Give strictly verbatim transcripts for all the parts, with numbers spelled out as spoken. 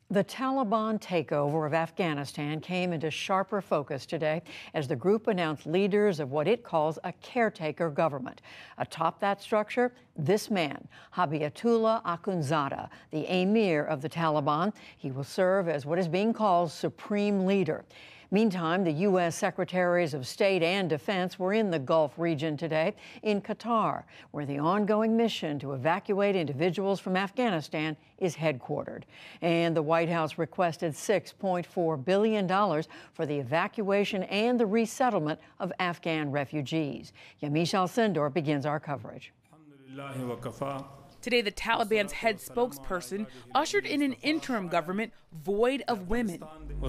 The Taliban takeover of Afghanistan came into sharper focus today as the group announced leaders of what it calls a caretaker government. Atop that structure, this man, Habibatullah Akhundzada, the emir of the Taliban. He will serve as what is being called supreme leader. Meantime, the U S Secretaries of State and Defense were in the Gulf region today in Qatar, where the ongoing mission to evacuate individuals from Afghanistan is headquartered. And the White House requested six point four billion dollars for the evacuation and the resettlement of Afghan refugees. Yamiche Alcindor begins our coverage. Today, the Taliban's head spokesperson ushered in an interim government void of women.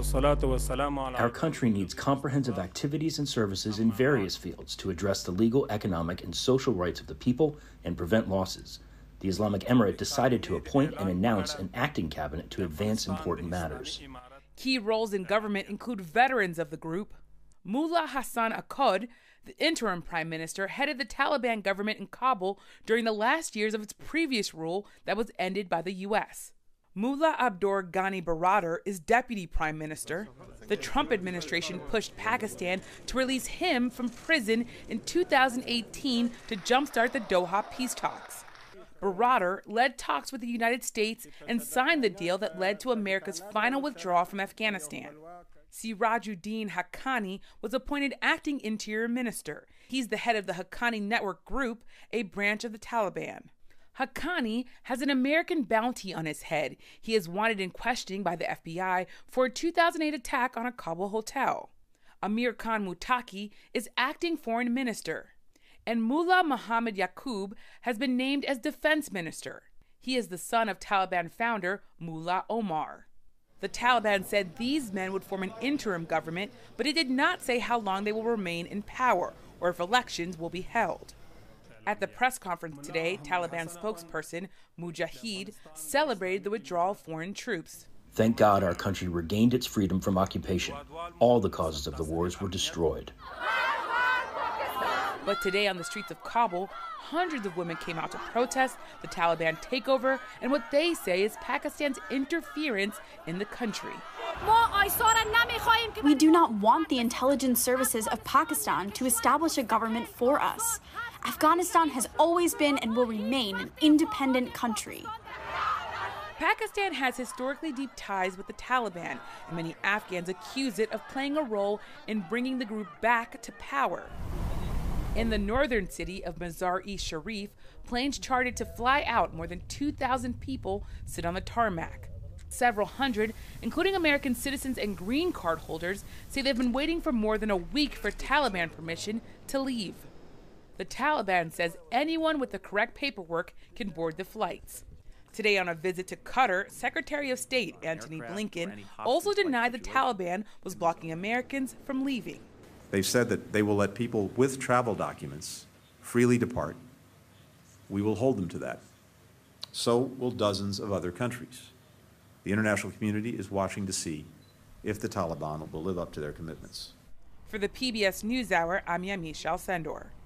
Our country needs comprehensive activities and services in various fields to address the legal, economic, and social rights of the people and prevent losses. The Islamic Emirate decided to appoint and announce an acting cabinet to advance important matters. Key roles in government include veterans of the group. Mullah Hassan Akkad, the interim prime minister, headed the Taliban government in Kabul during the last years of its previous rule that was ended by the U S. Mullah Abdur Ghani Baradar is deputy prime minister. The Trump administration pushed Pakistan to release him from prison in two thousand eighteen to jumpstart the Doha peace talks. Baradar led talks with the United States and signed the deal that led to America's final withdrawal from Afghanistan. Sirajuddin Haqqani was appointed acting interior minister. He's the head of the Haqqani Network Group, a branch of the Taliban. Haqqani has an American bounty on his head. He is wanted in questioning by the F B I for a two thousand eight attack on a Kabul hotel. Amir Khan Muttaqi is acting foreign minister. And Mullah Muhammad Yaqub has been named as defense minister. He is the son of Taliban founder Mullah Omar. The Taliban said these men would form an interim government, but it did not say how long they will remain in power or if elections will be held. At the press conference today, Taliban spokesperson Mujahid celebrated the withdrawal of foreign troops. Thank God our country regained its freedom from occupation. All the causes of the wars were destroyed. But today on the streets of Kabul, hundreds of women came out to protest the Taliban takeover and what they say is Pakistan's interference in the country. We do not want the intelligence services of Pakistan to establish a government for us. Afghanistan has always been and will remain an independent country. Pakistan has historically deep ties with the Taliban, and many Afghans accuse it of playing a role in bringing the group back to power. In the northern city of Mazar-e-Sharif, planes chartered to fly out more than two thousand people sit on the tarmac. Several hundred, including American citizens and green card holders, say they've been waiting for more than a week for Taliban permission to leave. The Taliban says anyone with the correct paperwork can board the flights. Today on a visit to Qatar, Secretary of State Antony Blinken also denied the Taliban was blocking Americans from leaving. They've said that they will let people with travel documents freely depart. We will hold them to that. So will dozens of other countries. The international community is watching to see if the Taliban will live up to their commitments. For the P B S NewsHour, I'm Yamiche Alcindor.